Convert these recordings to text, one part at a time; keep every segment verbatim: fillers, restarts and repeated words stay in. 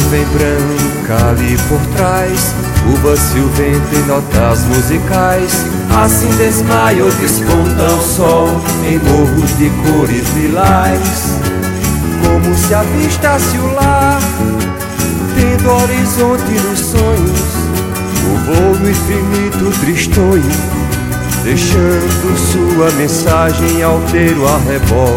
nuvem branca ali por trás, curva-se o vento em notas musicais. Assim desmaia ou desponta o sol em morros de cores lilás. Como se avistasse o lar, tendo horizonte nos sonhos, o voo no infinito tristonho, deixando sua mensagem ao ter o arrebol.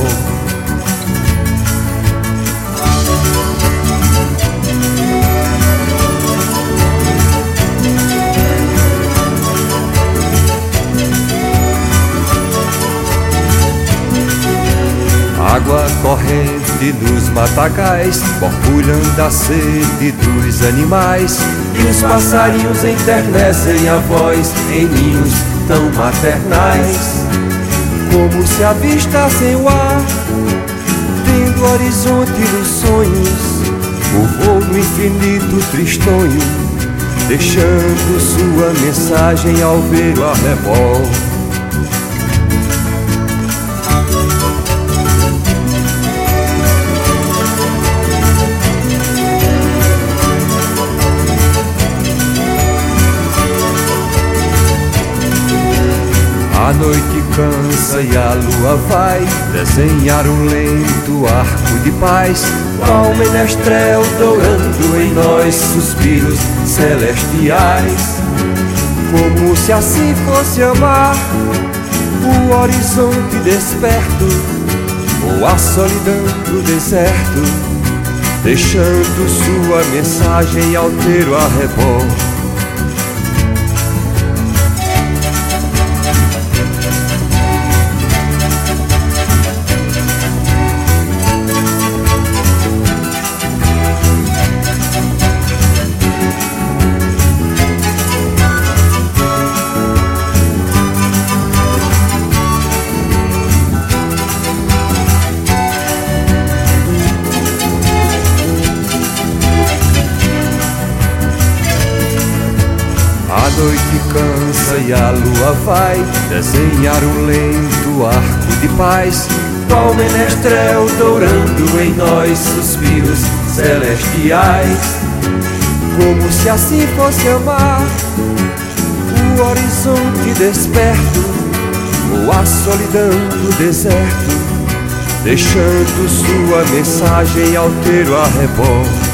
Água corrente nos matagais, borbulhando a sede dos animais, e os passarinhos enternecem a voz em ninhos tão maternais. Como se avistassem o ar, tendo horizonte nos sonhos, o voo no infinito tristonho, deixando sua mensagem ao ver o arrebol. A noite cansa e a lua vai desenhar um lento arco de paz, qual menestrel dourando em nós suspiros celestiais. Como se assim fosse amar o horizonte desperto, ou a solidão do deserto, deixando sua mensagem ao ter o arrebol. A noite cansa e a lua vai desenhar um lento arco de paz, qual menestrel dourando em nós suspiros celestiais. Como se assim fosse amar o horizonte desperto, ou a solidão do deserto, deixando sua mensagem ao ter o arrebol.